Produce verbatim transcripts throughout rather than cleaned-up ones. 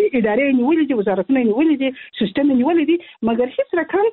ادارې نیولې دي، وزارتونه نیولې دي، سیستم نیولې دي، مګر هیڅ رقم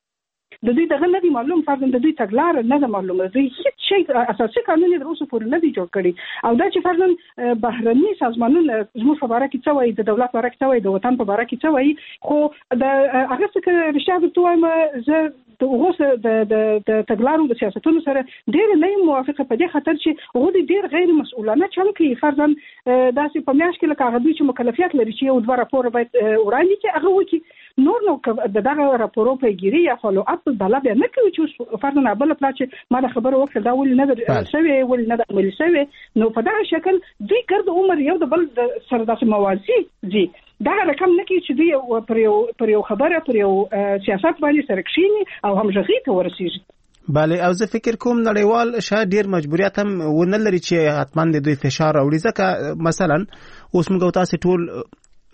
د دوی دغه نه دی معلوم، فرضاً د دوی تګلاره نه ده معلومه، دوی هیڅ شی اساسي قانون تر اوسه پورې نه دی جوړ کړی. او دا چې فرضاً بهرني سازمانونه زموږ په باره کې څه وایي، د دولت په باره کې څه وایي، د وطن په باره کې څه وایي، خو د هغه څه که رښتیا درته وایم زه د هغو د تګلارو د سیاستونو سره ډېر نه یم موافقه، په دې خاطر چې هغوی ډېر غیر مسؤلانه چل کوي. فرضاً داسې په میاشت کې لکه هغه دوی چې مکلفیت لري چې یو دوه راپور باید وړاندې کړي هغه وکړي، نور نو د دغه راپورو پیګیري یا فالو اپ بلا بیا نه کوي چې فرضاً بل پلا چې ما د خبرو وکړه دا ولې نه در شوی ولې نه د عملي شوی، نو په دغه شکل دوی ګرد عمر یو د بل سره داسې موازي دي. دا رقم نه کوي چې دوی پر یو پر یو خبره پر یو سیاست باندې سره کښیني او همغږي ته ورسیږي. بله، او زه فکر کوم نړیوال شاید ډیر مجبوریت هم ونه لري چې حتما د دوی فشار راوړي، ځکه مثلا اوس موږ تاسو ټول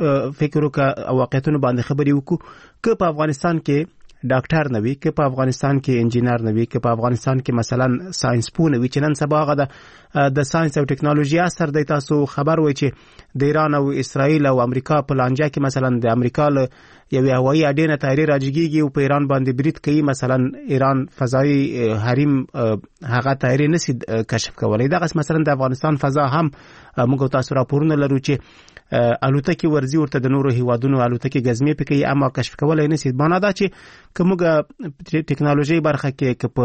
فکر وکړه او واقعیتونو باندې خبرې وکړو که په افغانستان کې ډاکټر نه وي، که په افغانستان کې انجینر نه وي، که په افغانستان کې مثلا ساينس پوه نه وي چې نن سبا هغه د د ساينس او ټکنالوژي اثر دی. تاسو خبر وای چې د ایران او اسرائیل او امریکا په لانجه کې مثلا د امریکا له یوې هوایي اډې نه طیارې راجګیږي او په ایران باندې برید کوي، مثلا ایران فضایي حریم هغه طیارې نشي کشف کولای. دغه مثلا د افغانستان فضا هم موږ تاسو راپورونه لرو چې الوتکې ورزي ورته د نورو هیوادونو الوتکې ګزمې پکې اما کشف کولای نشي. معنا دا چې کومه ټکنالوژي برخه کې که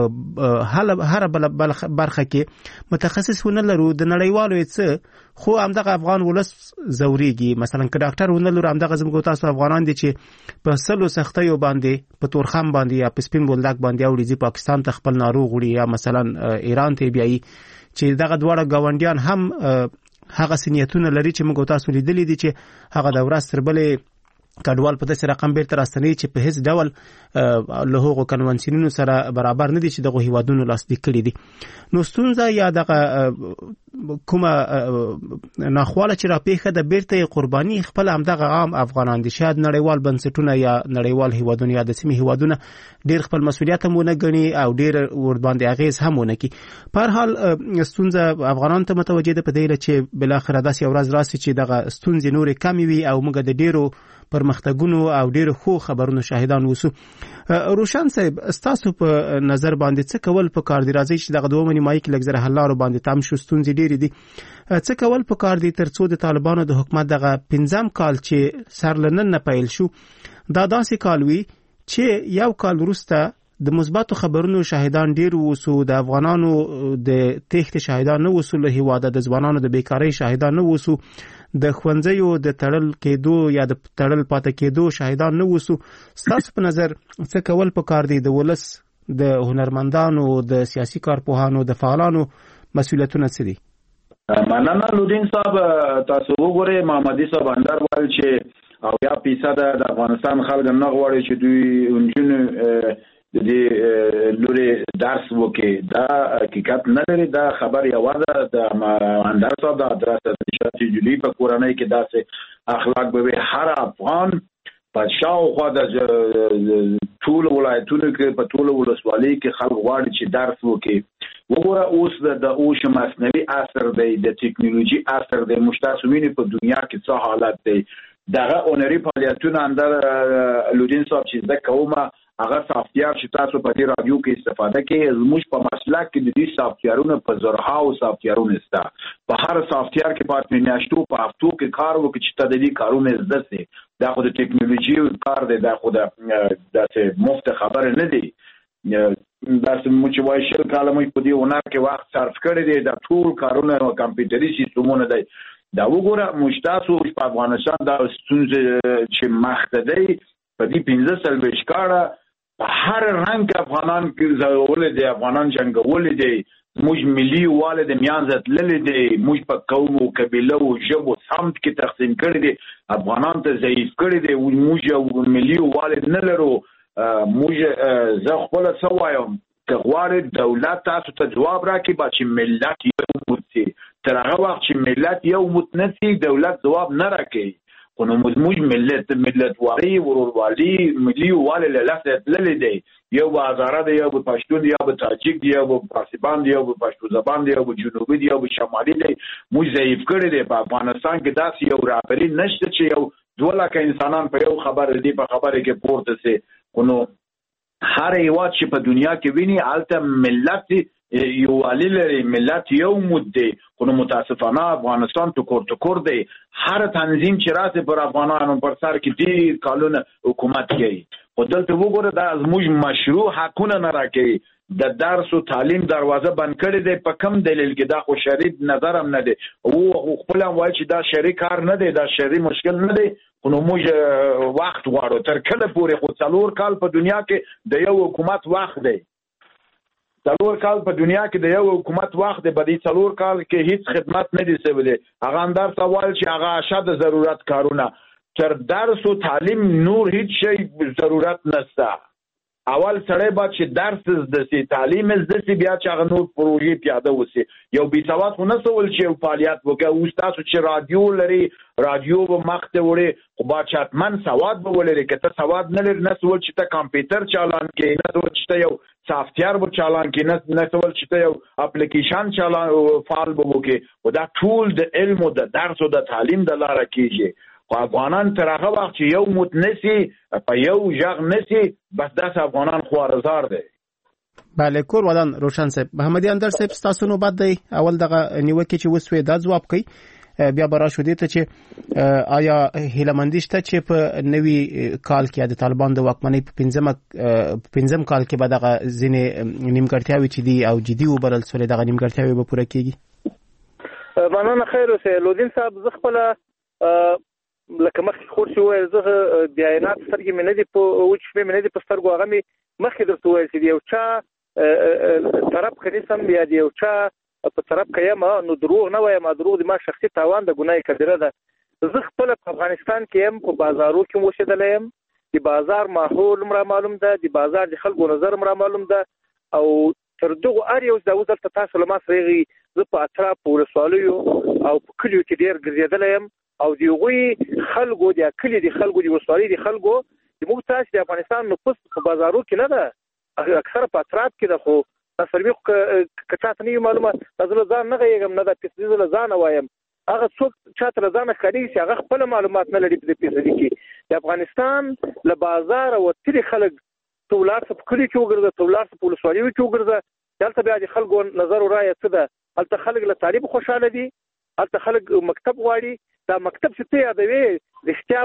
په هر بل برخه کې متخصص ونه لرو د نړیوالو څه، خو همدغه افغان ولس زوريږي. مثلا که ډاکټر ونه لرو همدغه زموږ تاسو افغانان دي چې په سلو سختیو باندې په تورخم باندې یا په سپین بولدک باندې اوړي ځي پاکستان ته خپل ناروغ وړي یا مثلا ایران ته بیایي، چې دغه دواړه گاونډیان هم هغه سنیتونه لري چې موږ تاسو لیدلې دي چې هغه د ورځ تر بلې کډوال په داسې رقم بیرته راستنوي چې په هیڅ ډول له هغو کنونسیونونو سره برابر نه دي چې دغه هیوادونو لاسلیک کړي دي. نو ستونزه یا دغه کومه ناخواله چې راپېښه د بیرته قرباني خپل همدغه عام افغانان دي. شاید نړیوال بنسټونه یا نړیوال هیوادونه یا د سیمې هیوادونه ډېر خپل مسؤلیت هم ونه ګڼي او ډېر ورباندې اغېز هم ونه کړي. په هر حال ستونزه افغانانو ته متوجه ده په دې چې بالاخره داسې ورځ راسي چې دغه ستونزې نورې کمې وي او موږ د ډېرو پرمختګونو او ډېر خو خبرونو شاهدان وسو. روشن صاحب، ستاسو په نظر باندې څه کول په کار دی؟ راځي چې دغه دوه نیمایي کې لږ زره حل لارو باندې تام شو، ستونزې ډېرې دي. څه کول په کار دی ترڅو د طالبانو د حکومت دغه پنځم کال چې سر له نن نه پیل شو دا داسې کال وي چې یو کال وروسته د مثبتو خبرونو شاهدان ډیر وسو، د افغانانو د تېښتې شاهدان نه وسو له هیواده، د ځوانانو د بیکارۍ شاهدان نه وسو، د ښوونځیو د تړل کېدو یا د تړل پاتې کېدو شاهدان نه وسو. ستاسو په نظر څه کول په کار دی؟ د ولس، د هنرمندانو، د سیاسي کارپوهانو، د فعالانو مسؤلیتونه څه دي؟ مننه لودین صاحب. تاسو وګورئ محمدي صاحب اندر وایي چې او یا فیصد د افغانستان خلک نه غواړي چې دوی انجن د دې لوري درس وکړي. دا حقیقت نه لري، دا خبر یوازې د اندر صاحب د دراسه چې جوړي په کورنۍ کې داسې اخلاق به هر افغان په شاوخوا د ټول ولایتونو کې په ټول ولسوالۍ کې خلک غواړي چې درس وکړي. وګوره اوس د اوش مصنوعي اثر دی، د ټکنالوژي اثر دی، مشتاسمین په دنیا کې څه حالت دی. دغه اونري فعالیتونه اندر لودین صاحب چې د کومه هغه سافټویر چې تاسو په دې رادیو کې استفاده کوي، زموږ په مسلک کې د دې سافټویرونو په زرهاو سافټویرونه شته. په هر سافټویر کې پات میاشتو په هفتو کې کار وکړي چې د دې کارونه زده سي. دا خو د ټکنالوژي کار دی، دا خو د داسې مفت خبره نه دی. داسې مو چې وایي شل کاله موږ په دې هنر کې وخت صرف کړی دی، دا ټول کارونه کمپیوټري سیستمونه دی. دا وګوره موږ تاسو په افغانستان دا ستونزې چې مخته دی په دې پنځه څلوېښت کاله په هر رنګ افغانان کې زغولې دي، افغانان جنګولې دي، موږ ملي واله د میانځ تللې دي، موږ په قوم او قبیله او ژبو سمت کې تقسیم کړی دي، افغانان ته ضعیف کړی دي، موږ ملي واله نه لرو. موږ زه خپل څه وایم که غواړي دولت تاسو ته جواب راکړي با چې ملت یو موت سي، تر هغه وخت چې ملت یو موت نه سي دولت جواب نه راکړي. خو نو موږ ملت ملت واري وروروالي ملي واله له لاسه تللې دی، یو به هزاره دی، یو به پښتون دی، یو به تاجک دی، یو به پارسیبان دی، یو به پښتو زبان دی، یو به جنوبي دی، یو به شمالي دی. موږ ضعیف کړی دی. په افغانستان کې داسې یو رهبري نشته چې یو دوه لکه انسانان په یو خبر دی په خبره کې پورته سي نو هر هیواد چې په دنیا کې ویني الته ملت یو علي ملت یو مده خو متاسفانه افغانستان ټکور ټکور دی هر تنظیم چې راځي پر افغانانو پر سر کې دی قانون حکومت کوي خو دلته وګوره دا زموږ مشروع حقونه نه راکوي د درس او تعلیم دروازه بند کړي دی په کم دلیل کې دا خو شرعي نظر هم نه دی او خپل هم وایي چې دا شرعي کار نه دی دا شرعي مشکل نه دی نو موږ وخت غواړو تر کله پورې خو څلور کال په دنیا کې د یو حکومت وخت دی څلور کال په دنیا کې د یو حکومت وخت دی په دې څلور کال کې هیڅ خدمت نه دي سوي هغه اندر سوال چې هغه اشد ضرورت کارونه تر درس او تعلیم نور هیڅ شی ضرورت نشته اول سړی با چې درس د سي تعلیم زده سي بیا چې هغه نور پروژې پیاده وسی یو بي سواد خو نه سوال چې فعالیت وکړي او تاسو چې رادیو لري رادیو به مخته وړي خو با چاتمن سواد به ولري کته سواد نه لري نه سوال چې ته کمپیوټر چالان کې نه سوال چې ته یو سافټویر به چالان کې نه نه سوال چې ته یو اپلیکیشن چالان فعال به وکړي او دا ټول د علم او د درس او د تعلیم د لاره کېږي خو افغانان تر هغه وخت چې یو موت نسی په یو ژغ نسی بس داس افغانان خوارزار دی بله کور ودان روشن صاحب محمدي اندر صاحب تاسو نو بد دی اول دغه نیوکه چې وسوي دا جواب کوي بیا برا شو دي ته چې آیا هیلمندشته چې په نوي کال کې د طالبان د واکمنۍ په پنځم پنځم کال کې به دغه ځینې نیمګړتیاوي چې دي او جدي وبرل سره دغه نیمګړتیاوي به پوره کیږي مننه خیر اوسه لودین صاحب زغپله لکه مخکې خور شو ویل زه بیانات سترګې مې نه دي په وچ شپې مې نه دي په سترګو هغه مې مخکې درته ویل چې یو چا طرف کنیسم یا یو چا په طرف کې یم نو دروغ نه وایم دروغ د ما شخصي تاوان د ګناه کبیره ده زه خپل په افغانستان کې یم په بازارو کې اوسېدلی یم د بازار ماحول مرا معلوم ده د بازار د خلکو نظر مرا معلوم ده او تر دغه اړ یو د وزارت تاسو له ما سره زه په اطراف ولسوالیو او په کلیو کې ډیر ګرځېدلی یم او دی غوي خلکو د کلی د خلکو د وسوالي د خلکو د موږ تاسو د افغانستان نفوس په بازارو کې نه ده اکثره په اطراف کې ده خو تاسو به کچاته نه معلومه تاسو ځان نه غيګم نه د پیسې له ځان وایم هغه څوک چاته ځان خالي چې هغه خپل معلومات نه لري په پیسې کې د افغانستان له بازار او تری خلک تولار په کلی کې وګرځي تولار په وسوالي کې وګرځي دلته بیا د خلکو نظر او رائے څه ده هلته خلک له طالب خوشاله دي هلته خلک مکتب غواړي دا مکتب چې ته یادوي رښتیا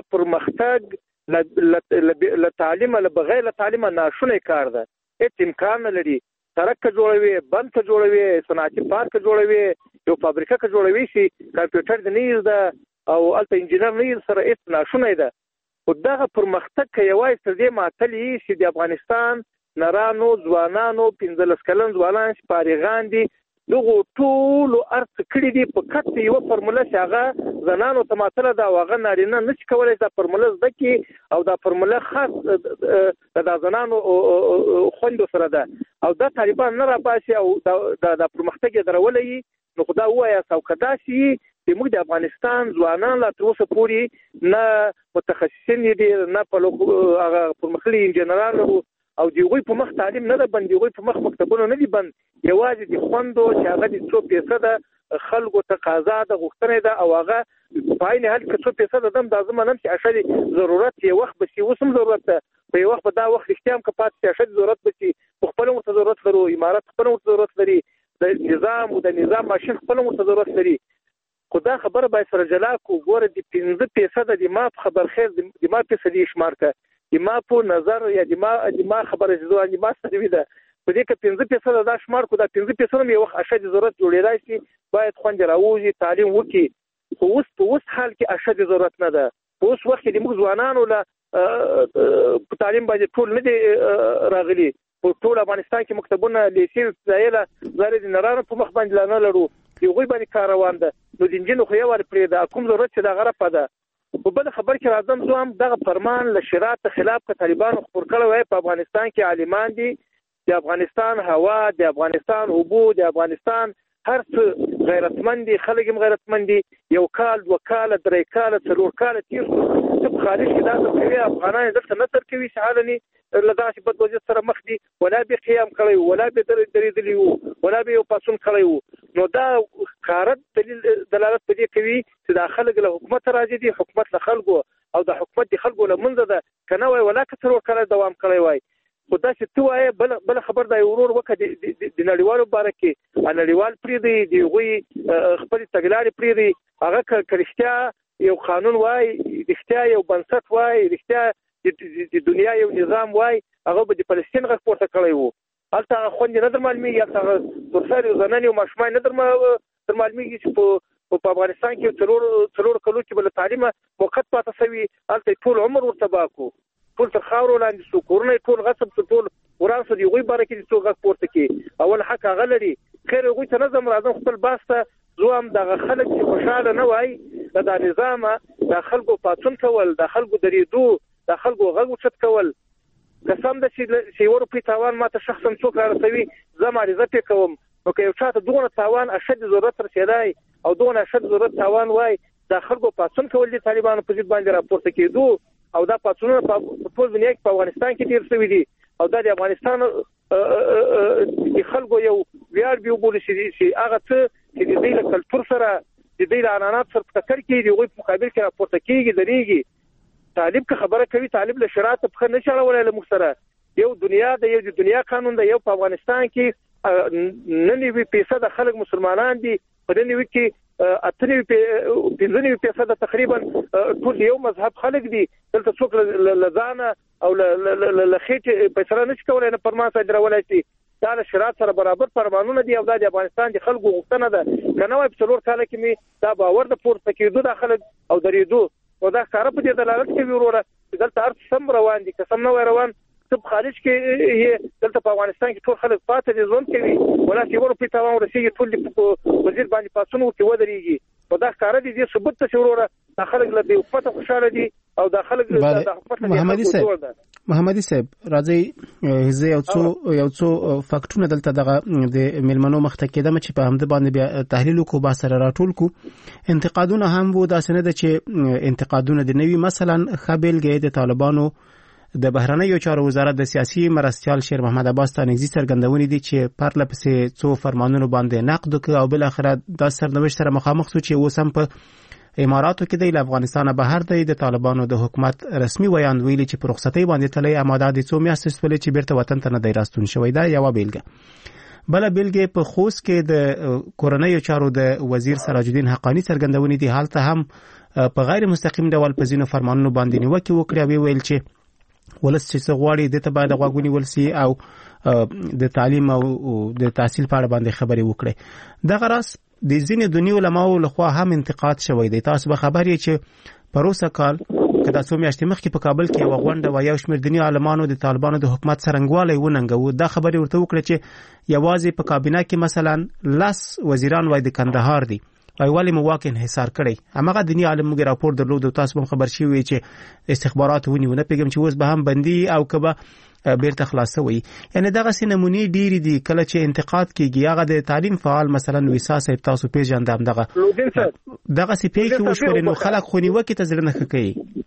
پرمختګ له تعلیم له بغیر له تعلیم ناشونی کار ده هیڅ امکان نه لري سړک جوړوي بند جوړوي صنعتي پارک جوړوي یو فابریکه جوړوي چې کمپیوټر د نیز ده او الته انجینر نیز سره هیڅ ناشونی ده او دغه پرمختګ یوازې تر دې معطلي چې د افغانستان نرانو ځوانانو پنځلس کلن ځوانان چې فارغان دي دغه ټول ارث کړي دي په کته یو فرموله چې هغه زنانو تماثله دا واغه نارینه نشي کولای دا فرموله زده کی او دا فرموله خاص د زنانو خوندو سره ده او دا طالبان نه را باسي او دا د پرمختګ درولې نو خدا وایا سو کدا شي د موږ د افغانستان ځوانان لا تر اوسه پورې نه متخصصین دي نه په هغه پرمختللي انجنیران او دیوی په مخ تعلیم نه ده بند دیوی په مخ مکتبونه نه دي بند یوازې د خوندو چې هغه د څو فیصده خلکو تقاضا ده غوښتنه ده او هغه په عین حال کې څو فیصده دم د زمانم چې اشد ضرورت یې وخت بشي وسم ضرورت ده په یو وخت په دا وخت اختیام کې پاتې اشد ضرورت بشي خپل مو ضرورت لرو امارات خپل مو ضرورت لري د نظام او د نظام ماشين خپل مو ضرورت لري خدا خبره به سره جلا کو ګوره د پنځه فیصده د ما خبر خیر د ما فیصدي شمار کا د ما په نظر یا د ما د ما خبره زو د ما سره وي ده په دې کې پنځه فیصده دا شمار کو دا پنځه فیصده مې وخت اشد ضرورت جوړیدای شي باید خوند راوځي تعلیم وکي خو اوس په اوس حال کې اشد ضرورت نه ده په اوس وخت کې د موږ ځوانانو له په تعلیم باندې ټول نه دي راغلي په ټول افغانستان کې مکتبونه لیسې ځایله زاري د نرانو په مخ باندې نه لرو یو غوي باندې کار روان ده نو د انجینو خو یو ور پرې ده کوم ضرورت چې دا غره پده په بل خبر کې راځم زه هم دغه فرمان له شریعت خلاف ک طالبانو خبر کړو وای په افغانستان کې عالمان دي د افغانستان هوا د افغانستان اوبو د افغانستان هر څه غیرتمند دي خلک هم غیرتمند دي یو کال دوه کال درې کال څلور کال تیر څه خارج کې دا څه افغانان دلته نه تر کوي شهالني لداسې بد وضعیت سره مخ دي ولا به قیام کړی ولا به درېدلی وو ولا به یو پاسون کړی وو نو دا کارت دلیل دلالت په دې کوي چې د خلکو له حکومت راځي دي حکومت له خلکو او د حکومت د خلکو له منځه ده کنه وای ولا که څلور کاله دوام کړی وای خو دا چې تو وای بل بل خبر دا ورور وکړي د نړیوالو بارکه نړیوال پری دی دی غوي خپل تګلارې پری دی هغه کرشتیا یو قانون وای رښتیا یو بنسټ وای رښتیا د دنیا یو نظام وای هغه به د فلسطین غږ پورته کړی وو هلته خوندې نه در معلومیږي هلته ترساري زنانې او ماشومان نه در معلومیږي چې په په افغانستان کې څلور څلور کلو کې بل تعلیم موقت پاتې شوی هلته ټول عمر ورته باکو ټول تر خاورو لاندې سو کورونه ټول غصب ټول وران سو دی غوي بارکه دي څو غږ پورته کې اول حق هغه لري خیر غوي ته نظم راځم خپل باسته زوام دغه خلک چې خوشاله نه وای دا نظام د خلکو پاتون کول د خلکو درېدو د خلکو غږ وچت کول قسم د چې ورو په تاوان ماته شخصا څوک راځوي زما عزت کوم نو که یو چاته دغه تاوان اشد ضرورت رسیدای او دغه اشد ضرورت تاوان وای د خلکو پاتون کول دي طالبانو په ضد باندې راپورته کېدو او دا پاتونه په ټول دنیا کې په افغانستان کې ډیر شوی دي او دا د افغانستان د خلکو یو ویار به وبول شي چې هغه څه چې د دې له کلتور سره د دې له عنعنات سره ټکر کوي دی غوي په مقابل کې راپورته کیږي درېږي طالب که خبره کوي طالب له شرایط په نه چلولای له مختره یو دنیا د یو د دنیا قانون د یو په افغانستان کې نن وی پیسه د خلک مسلمانان دي په دې وی کې اتنی پنځنی پیسه تقریبا ټول یو مذهب خلک دي دلته څوک لزانه او لخیټ پیسې نه کولای نه پرمان صدر ولایتي دا له شرایط سره برابر پرمانونه دي او د افغانستان د خلکو غوښتنه ده کنه وای په څلور کال کې می دا باور د پورته کېدو د خلک او درېدو او دا کار په دې دلالت کوي وروره دلته ارث سم روان دي قسم نه روان څه خارج کې دلته په افغانستان کې ټول خلک پاتې دي ژوند کوي ولکه ورو په تاوان ورسیږي ټول په وزیر باندې پاسونو کې ودرېږي او دا کار دي چې ثبوت ته وروره د خلک له دې حکومت خوشاله دي او د خلک د حکومت محمدي صاحب محمدي صاحب راځي زه یو څو یو څو فاکټونه دلته دغه د ملمنو مخته کېدم چې په همد باندې بیا تحلیل کو با سره راټول کو انتقادونه هم وو دا سند چې انتقادونه د نوي مثلا خبرګې د طالبانو د بهرنیو چارو وزارت د سیاسي مرستيال شیر محمد عباس تانګزي څرګندونې دي چې پرله پسې څو فرمانونو باندې نقد وکړ او بل اخر د سرنوشت سره مخامخ شو چې اوس هم په اماراتو کې د افغانستان بهر د طالبانو د حکومت رسمي ویان ویلي چې پر رخصتۍ باندې تللی اماده دي څو میاشتې سولې چې بیرته وطن ته نه دی راستون شوی دا یو بیلګه بل بیلګه په خوست کې د کورنیو چارو د وزیر سراج الدین حقانی څرګندونې دي حالت هم په غیر مستقیم ډول په ځینو فرمانونو باندې نیوکه وکړه ویل چې ولس چې غواړي د ته باید غواګونی ولسی او د تعلیم او د تحصیل په اړه باندې خبرې وکړي د غرض د ځینې دنیو علماو لخوا هم انتقاد شوی دی تاسو به خبرې چې پروسه کال کدا څو میاشتې مخکې په کابل کې یو غونډه و یو شمېر دنیو عالمانو د طالبانو د حکومت څرنګوالی وننګو دا خبرې ورته وکړه چې یوازې په کابینه کې مثلا لس وزیران وای د کندهار دي وای ولی مو واقع انحصار کړي همغه دنیا عالم موږ راپور درلود او تاسو هم خبر شوي چې استخبارات ونیونه پیغام چې اوس به هم بندي او کبه بیرته خلاصوي یعنی دغه سینمونی ډیری دي کله چې انتقاد کیږي هغه د تعلیم فعال مثلا ویسا صاحب تاسو پیژندم دغه دغه سی پی کې وشوري نو خلک خونی وکي ته زړه نه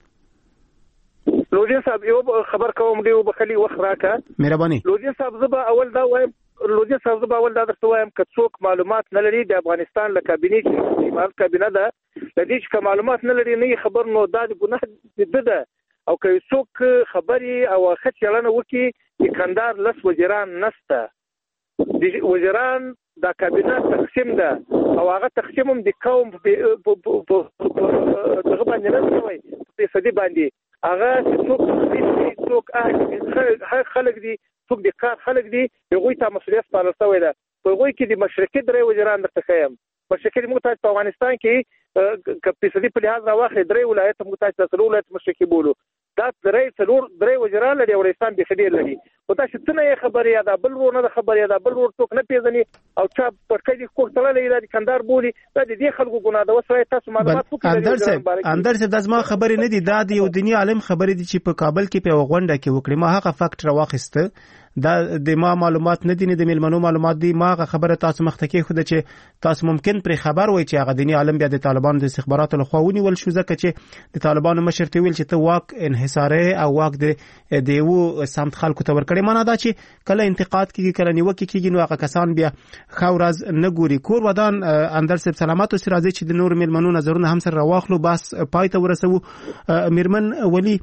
کوي لوجین صاحب یو خبر کوم دی وبخلي وخت راکا مهرباني لوجین صاحب زبا اول دا وایم لوجین صاحب زبا اول دا درته وایم که څوک معلومات نه لري د افغانستان له کابینه چې امارات کابینه ده د دې چې معلومات نه لري نه خبر نو دا د ګناه ده او که څوک خبري او خچلنه وکي چې کندار لس وزیران نسته د وزیران د کابینه تقسیم ده او هغه تقسیم هم د قوم په دغه باندې نه وي په صدې باندې هغه څوک څوک هغه خلک دي څوک د کار خلک دي هغه ته مسؤلیت سپارل شوی ده په هغه کې د مشرقي درې وزیران درته خیم مشرقي محتاج په افغانستان کې کپیسدي په لحاظ راوخه درې ولایت محتاج تاسو ولایت مشرقي بولو دا درې څلور درې وزیران لري افغانستان به خدي لري او تاسو څنګه خبرې یا دا بل ورونه د خبرې دا بل ور څوک نه پیژني او چا پټکې دي کوټله لري د کندهار بولی دا د دې خلکو ګناه ده وسوي تاسو معلومات وکړئ اندر صاحب اندر صاحب د زما خبرې نه دي دا د یو دنیا عالم خبرې دي چې په کابل کې په غونډه کې وکړي ما هغه فاکټ راوخسته دا د ما معلومات نه دي نه د میلمنو معلومات دي. ما خبره تاسو مخته کې خو د چې تاسو ممکن پر خبر وای چې هغه دیني عالم بیا د طالبانو د استخباراتو له خوا ونیول شو ځکه چې د طالبانو مشر ته ویل چې ته واک انحصاري او واک د دیو سمت خلکو ته ورکړي. معنا دا چې کله انتقاد کیږي کله نیوکه کیږي نو هغه کسان بیا خورز نه ګوري. کور ودان اندر صاحب سلامات او سراځي چې د نور میلمنو نظرونه هم سره راواخلو بس پای ته ورسو. میرمن ولی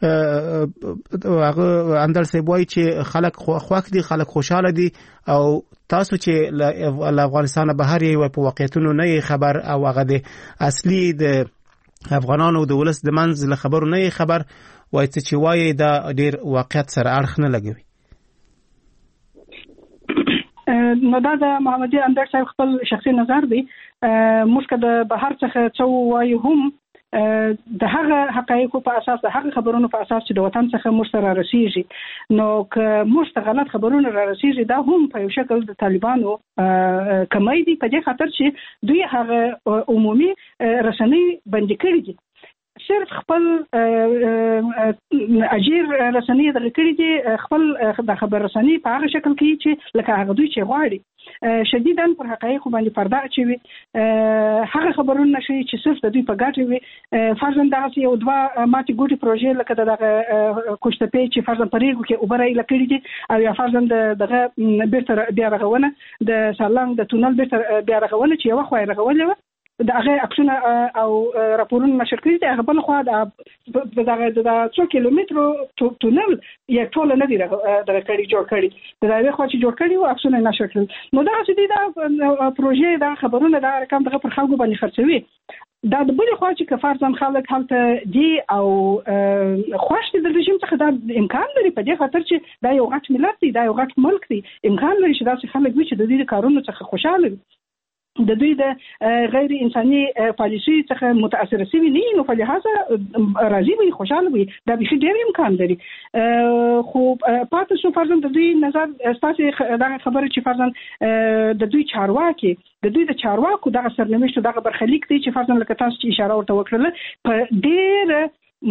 هغه اندر صاحب وایي چې خلک خوښ دي خلک خوشاله دي او تاسو چې له افغانستان بهر یې په واقعیتونو نه خبر او هغه د اصلي د افغانانو د ولس د منځ له خبرو نه خبر وایي چې وایي دا ډیر واقعیت سره اړخ نه لګوي. نو دا د محمدي اندر صاحب خپل شخصي نظر دی. موږ که د بهر څخه څه وایو هم د هغه حقایقو په اساس د هغه خبرونو په اساس چې د وطن څخه موږ سره رسیږي نو که موږ ته غلط خبرونه را رسیږي دا هم په یو شکل د طالبانو کمای دي په دې خاطر چې دوی هغه عمومي رسنۍ بندي کړي دي. صرف خپل اجیر رسنۍ د کړي دي خپل د خبر رسنۍ په هغه شکل کې چې لکه هغه دوی چې غواړي شدیداً پر حقایق باندې پرده اچوي. هغه خبرونه نشي چې صرف د دوی په ګټه وي. فرضاً دغه یو دوه ماتي ګوټي پروژې لکه دغه کوشتپې چې فرضاً پرېګو کې اوبره یې لکړي دي او یا فرضاً دغه بیرته بیا رغونه د سالنګ د تونل بیرته بیا رغونه چې یو خو یې رغولې و د هغه عکسونه او راپورونه نشر کړي دي. هغه بل خو د دغه د څو کیلومترو تونل یې ټول نه دی دغه کړي جوړ کړي د هغه خو چې جوړ کړي او عکسونه نشر کړي. نو دا چې دا پروژې دا خبرونه دا رقم دغه پر خلکو باندې خرڅوي. دا د بل خو چې کفارزم خلک هلته دی او خوښ دي د رژیم څخه دا امکان لري په دې خاطر چې دا یو غټ ملت دی دا یو غټ ملک دی امکان لري چې دا خلک وي چې د دې کارونو څخه خوشاله وي د دوی د غیر انساني پالیسي څخه متاثر شوي نه نو په لحاظه راضي وي خوشاله وي دا به ډېر امکان لري. خو پاتې شو فرضاً د دوی نظر ستاسو دا خبره چې فرضاً د دوی چارواکي د دوی د چارواکو دغه سرنوشت دغه برخلیک دی چې فرضاً لکه تاسو چې اشاره ورته وکړله په ډېر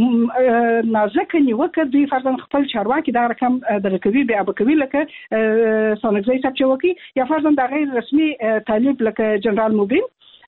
نازک نیوکه دوی فرضاً خپل چارواکي دا رقم دغه کوي بیا به کوي لکه سانګزی صاحب چې وکي یا فرضاً د غیر رسمي طالب لکه جنرال موبین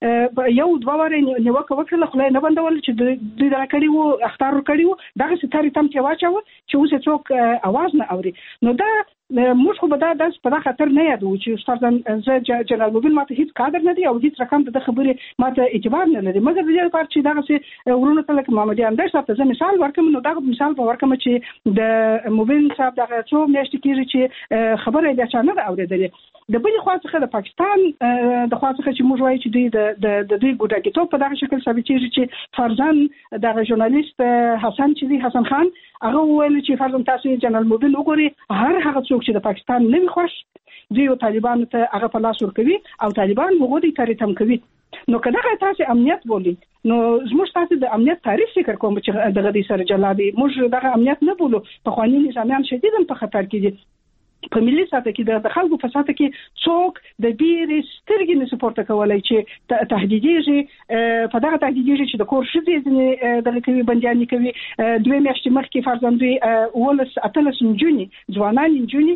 یو دوه واره نیوکه وکړه خو نه بندول چې دوی دا کړي وو اختار کړي وو دغه ستاري تم چې واچو چې اوس څوک आवाज نه اوري. نو دا موږ خو به دا د په خطر نه یادو چې فرضاً زه جنرال موبین ماته هیڅ کادر نه دی او هیڅ رقم د خبرې ماته اعتبار نه لري مګر د دې لپاره چې دغه ورونه ته لکه محمدي اندر صاحب ته زه مثال ورکوم. نو دا مثال په ورکوم چې د موبین صاحب دغه څو میاشتې کېږي چې خبره یې چا نه اورېدلې. د بل خوا څخه د پاکستان د خوا څخه چې موږ وایو چې دوی د د دوی ګوډاګیتوب په دغه شکل ثابتېږي چې فرضاً دغه ژورنالیست حسن چې دی حسن خان هغه وویل چې فرضاً تاسو جنرال موبین وګورئ هر هغه څوک چې د پاکستان نه وي خوښ دوی طالبانو ته هغه په لاس ورکوي او طالبان هغوی ته تم کوي. نو که دغه تاسو امنیت بولئ نو زموږ تاسو د امنیت تعریف فکر کوم چې دغه د سره جلادي موږ دغه امنیت نه بولو. په خواني نظامیان شدیداً په خطر کې دي. په ملي ساته کې د خلکو په ساته کې څوک د بیرې سترګې نه سپورته کولای چې تهدیدېږي په دغه تهدیدېږي چې د کور ښځې دغه کوي بندیانې کوي. دوی میاشتې مخکې فرضاً دوی ولس اتلس نجونې ځوانان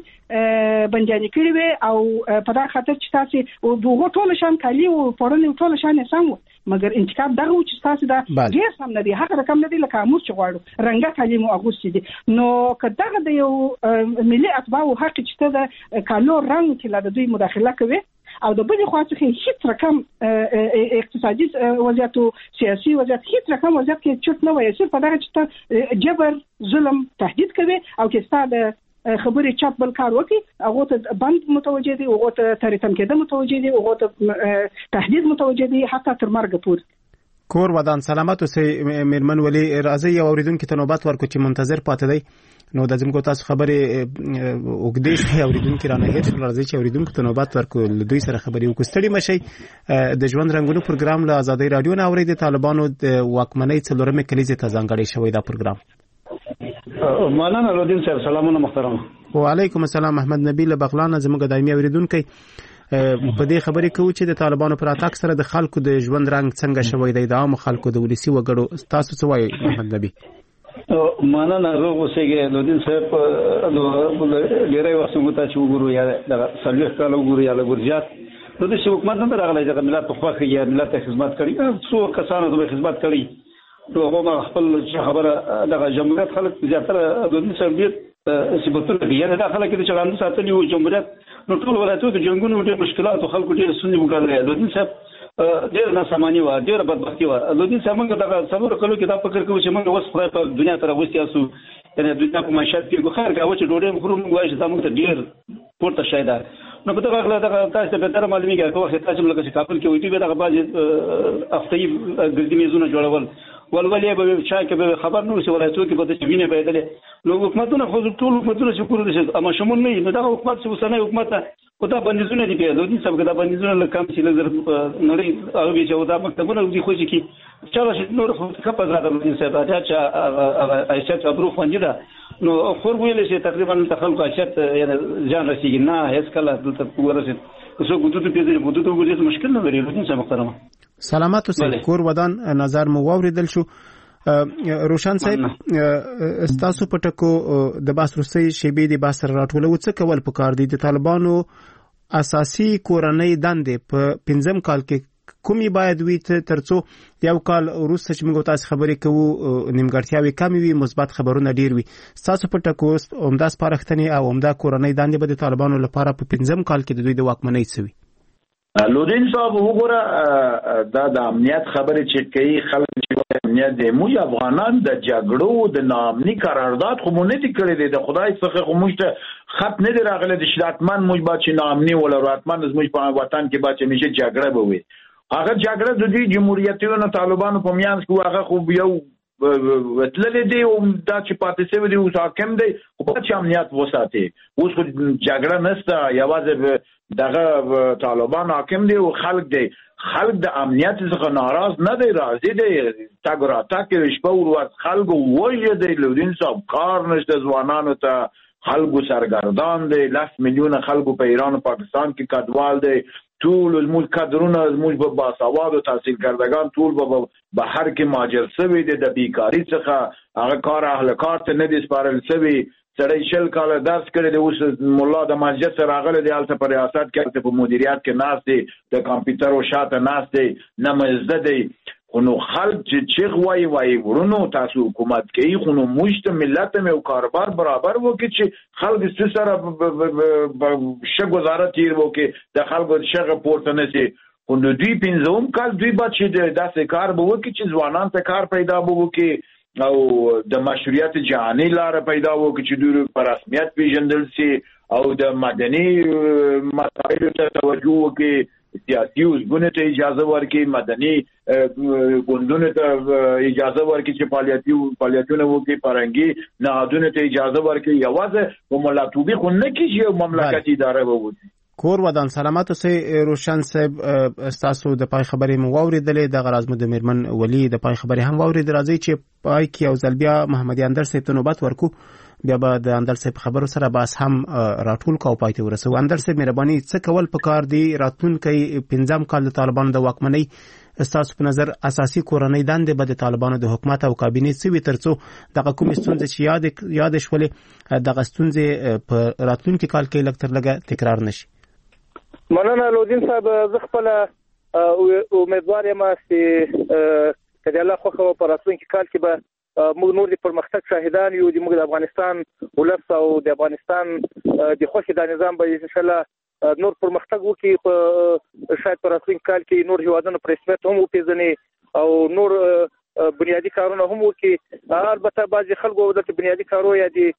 نجونې بندیانې کړي وي او په دغه خاطر چې تاسو دغه ټول شان کالي او پړنې ټول شان سم مګر انتخاب دغه چې تاسو دا ډیر سم نه دی هغه رقم نه دی لکه امور چې غواړو رنګه کالي مو اغوستي دي. نو که دغه د یو ملي اتباع حق چې ته د کالو رنګ کې لا د دوی مداخله کوي او د بل خوا څخه هیڅ رقم اقتصادي وضعیت او سیاسي وضعیت هیڅ رقم وضعیت کې چوت نه وایي صرف دغه چې ته جبر ظلم تهدید کوي او کې ستاسو خبرې چاپ بل کار وکي هغه ته بند متوجه دي هغه ته تریتم کېده متوجه دي هغه ته تهدید متوجه دي حتی تر مرګ پورې. کور ودان سلامت اوسې میرمن ولی راځي یو اوریدونکو ته نوبت ورکو چې منتظر پاتې دی نو د زموږ تاسو خبرې وګدې شي اوریدونکو رانه هیڅ راځي چې اوریدونکو ته نوبت ورکو دوی سره خبرې وکړي مشي د ژوند رنگونو پروګرام له آزادۍ رادیو نه اوري د طالبانو د واکمنۍ څلورمه کلیزه ته ځانګړی شوی دا پروګرام. مولانا رودین صاحب سلامونه محترم. وعلیکم السلام محمد نبی له بغلان زموږ دایمي اوریدونکو په دې خبرې کوي چې د طالبانو پر اتاک سره د خلکو د ژوند رنګ څنګه شوی دی د عام خلکو د ولسی وګړو تاسو څه وایي محمد نبی؟ مننه روغ اوسېږي لودین صاحب نو ډېرې واسمو ته چې وګورو یا د سلوخ کالو وګورو یا د ګورجات نو د حکومت نه راغلی چې ملت په خواخه یا ملت خدمت کړي څو کسانو د خدمت کړي نو هغه خپل خبره د جمهوریت خلک زیاتره لودین صاحب دې سیبتونه بیا نه داخله کې چې لاندې ساتلي او جمهوریت نو ټول ولایتونو کې جنګونو ډېر مشکلات او خلکو ډېر ستونزې وګړي لودین صاحب ډېر ناسمانی و ډېر بدبختی و لودین صاحب موږ دا څلور کلو کې دا فکر کوو چې موږ اوس خدای په دنیا ته راوستي اسو یعنی دنیا په معیشت کې خیر غواړي چې ډوډۍ خورو موږ وایي چې موږ ته ډېر پورته شای دا نو په دغه غلا دغه تاسو ته به تر معلومیږي چې وخت تاسو موږ چې کابل کې وایي چې دغه باندې افتي ګرځي میزونه جوړول ولولې به چا کې به خبر نو چې ولایتو کې به د وینې بدلې نو حکومتونه خو ټول حکومتونه چې کور دي اما شمول نه نو دا حکومت چې وسنه حکومت او دا بندیزونه دي په لودین صاحب دا بندیزونه لکم چې لږ نړۍ او به چې دا مکتبونه دي خو چې چا چې نور خو کپا زړه لودین صاحب دا چې ایشت ابرو خوندې ده نو خور ویل چې تقریبا تخلق ایشت یعنی ځان رسیږي نه هیڅ کله دلته ورسید څو ګوتو په دې بوتو وګورئ مشکل نه لري لودین صاحب محترمه سلامات اوسئ کور ودان نظر مو واوریدل شو روشن صاحب استاسو پټکو د باسروسي شیبې د باسر راټولو څه کول پکار دي د طالبانو اساسي کورنۍ دندې په پنځم کال کې کومي باید وي ترڅو یو کال وروسته چې موږ تاسو خبرې کوو نیمګړتیاوي کم وي مثبت خبرونه ډیر وي استاسو پټکو عمده سپارښتنې او عمده کورنۍ دندې به د طالبانو لپاره په پنځم کال کې د دوی د واکمنۍ سوي لودین صاحب وګوره دا د امنیت خبرې چې کوي خلک چې امنیت د مو افغانان د جګړو د نامني قرارداد خو مونږ نه کړی دی د خدای څخه خو موږ ته خط نه دی راغلی د شراتمن موږ با چې نامني ولا راتمن زموږ په وطن کې با چې میشه جګړه به وي هغه جګړه د دې جمهوریتونو طالبانو په میانس کې هغه خو یو وتللې دی او دا چې پاتې شوی دی او حاکم دی خو په چې امنیت وساتي اوس خو جګړه نشته یوازې دغه طالبان حاکم دی او خلک دی خلک د امنیت څخه ناراض نه دی راځي دی تاګ را تاکي شپه ورځ خلکو وایي دی لودین صاحب کار نشته ځوانانو ته خلکو سرګردان دی لاس میلیونه خلکو په ایران او پاکستان کې کډوال دی ټول زموږ کادرونه زموږ په باسواد او تحصیل کردگان ټول په بهر کې ماجر شوی دی د بیکاری څخه هغه کار اهل کار ته نه دي سپارل شوی سړی شل کال درس کړی دی اوس مولا د مسجد سره راغلی دی هلته په ریاست کې په مدیریت کې ناست دی د کمپیوټر او شاته ناست دی نه مزده دی خو نو خلک چې چیغ وایي وایي ورونو تاسو حکومت کوي خو نو موږ ته ملت مې او کاروبار برابر وکړي چې خلک څه سره ښه ګزاره تیر وکړي د خلکو شغه پورته نه شي خو نو دوی پنځوم کال دوی به چې داسې کار به وکړي چې ځوانان ته کار پیدا به وکړي او د مشروعیت جهاني لاره پیدا وکړي چې دوی په رسمیت پیژندل شي او د مدني مسایلو ته توجه وکړي سیاسي اوسګونه ته اجازه ورکړي مدني ګوندونو ته اجازه ورکړي چې فعالیتي فعالیتونه وکړي فرهنګي نهادونو ته اجازه ورکړي یوازې په ملاتوبي خو نه کېږي یو مملکتي اداره ووځي کور ودان سلامات اوسئ روشن صاحب استاسو د پای خبرې مو واوریدلې د غراز مو د میرمن ولی د پای خبرې هم واورید راځي چې پای کې یو ځل بیا محمد اندر صاحب ته نوبت ورکو بیا به د اندر صاحب خبرو سره باس هم راټول کو پای ته ورسو اندر صاحب مهرباني څه کول پکار دی راتلونکي پنځم کال د طالبانو د واکمنۍ استاسو په نظر اساسي کورنۍ دندې به د طالبانو د حکومت او کابینې سوي ترڅو دغه کوم ستونزې چې یاد یاد شولې دغه ستونزې په راتلونکي کال کې لکتر لګه تکرار نشي مننه لودین صاحب زه خپل امیدوار یم چې کله الله خو په راتلونکي کال کې به موږ نور د پرمختګ شاهدان یو د موږ د افغانستان ولس او د افغانستان د خوشي د نظام به ان شاء الله نور پرمختګ وکړي په شاید په راتلونکي کال کې نور هیوادونو پر رسمیت هم وپیژني او نور بنیادی کارونه هم وکړي البته بعضی خلکو د بنیادی کارو یا د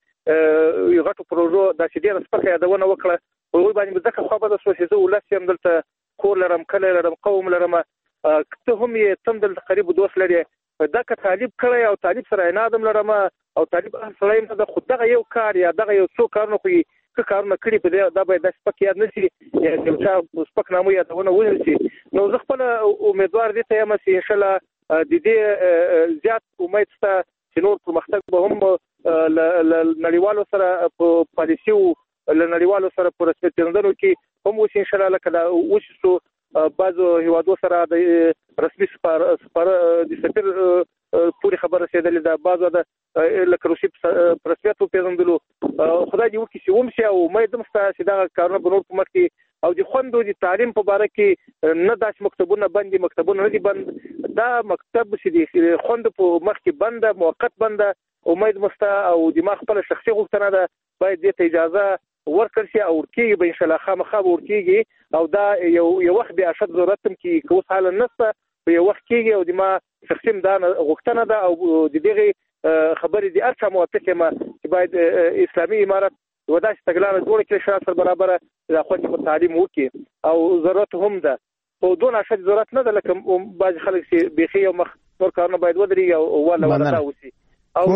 غټو پروژو د شډیر سپخه یادونه وکړه او باندې ځکه خو به د سوسیزو ولس هم دلته کور لرم کله لرم قوم لرم ته هم یې تم دلته قریب دوست لري دا که طالب کړی او طالب سره عنادم لرم او طالب سره هم د خود دغه یو کار یا دغه یو څو کارونه خو که کارونه کړي په دې دا به د سپک یاد نشي یا چې سپک نامو یادونه ونیول شي نو زه خپل امیدوار دي ته یم چې ان شاء الله د دې زیات امید شته چې نور پرمختګ به هم نړیوالو سره په پالیسي لنړیوالو سره په رسمیت پیژندلو کې هم وشي ان شاء الله لکه وشي بعضو هیوادو سره د رسمي سپار سپار د سفیر پوری خبر رسیدلې ده بعضو د لکه روسي په رسمیت وپېژندلو خدای دې وکړي چې ومشي او امید هم شته چې دغه کارونه به نور په مخ کې او د خوندو د تعلیم په باره کې نه داسې مکتبونه بند دي مکتبونه نه دي بند دا مکتب چې د خوندو په مخ کې بند ده موقت بند ده امید مسته او د ما خپل شخصي غوښتنه ده باید دې ته اجازه ورکړ شي او ورکیږي به ان شاء الله خامخا ورکیږي او دا یو یو وخت به اشد ضرورت هم کې کوس حال نشته په یو وخت کېږي او د ما شخصي دا غوښتنه ده او د دغه خبرې د ارچا موافقه ما چې باید اسلامي امارت وداسې تګلاره جوړه کړي شرایط سره برابر د خپل په تعلیم وکړي او ضرورت هم ده په دون اشد ضرورت نه ده لکه بعض خلک چې بيخي او مخ نور کارونه باید ودرېږي او ولا ولا دا وسی او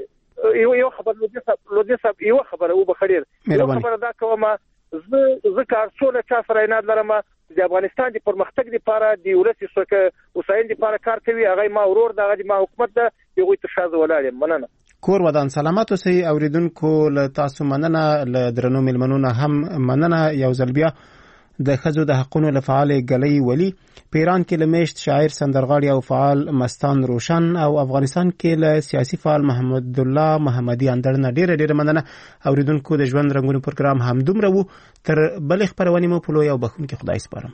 یو یو خبر لودي صاحب یو خبره او بخیر یو خبره دا کومه زه زه کار څونه چا سره نه لرم د افغانستان د پرمختګ لپاره د ولسی څخه وسایل لپاره کار کوي هغه ما ورور دغه ما حکومت ده یو ته شاز ولاړ مننه کور ودان سلامات اوسئ اوریدونکو له تاسو مننه له درنو ملمنونو هم مننه یو ځل بیا د ښځو د حقونو لفعال ګلۍ ولی پیران کې لمیشت شاعر سندرغاړي او فعال مستان روشن او افغانستان کې له سیاسي فعال محمد الله محمدي اندړ نه ډیره ډیره مننه اوریدونکو د ژوند رنگونو پروګرام هم دومره وو تر بل خبرونه مو په لوی او بخښونکي خدای سپارم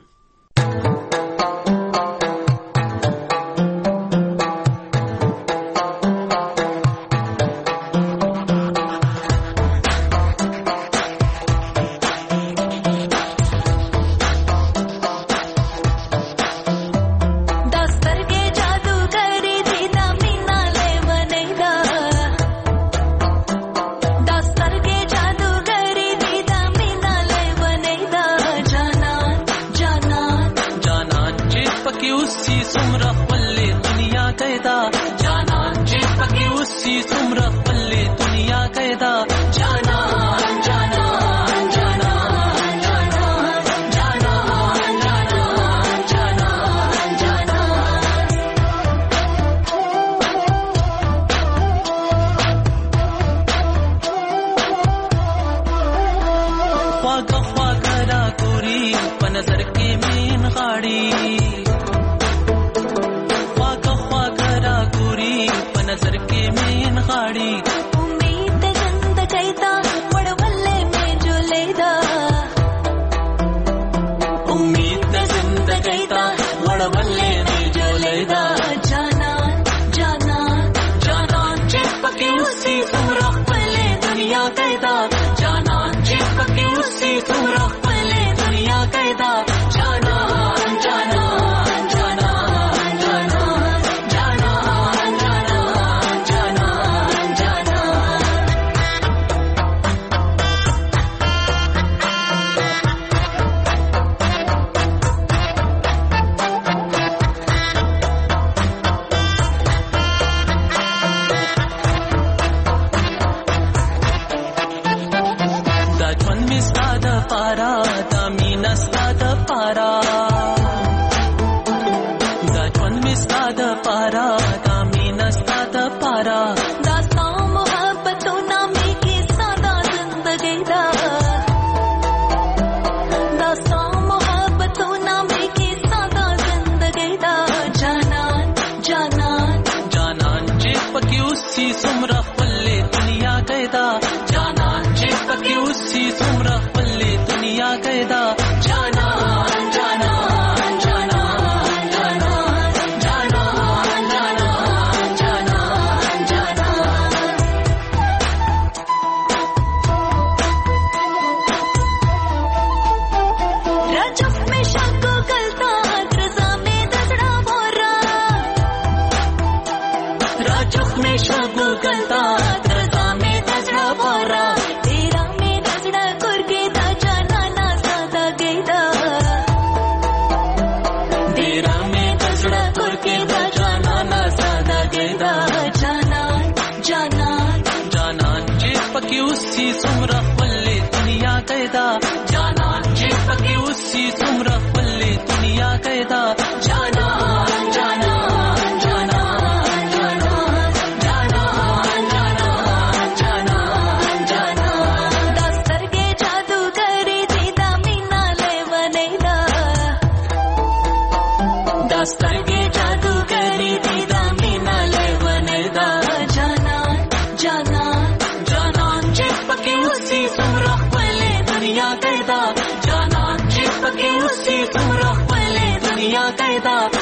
That's the جانان جانان چې پکې اوسې څومره خپلې دنیا قیدا جانان چې پکې اوسې څومره خپلې دنیا قیدا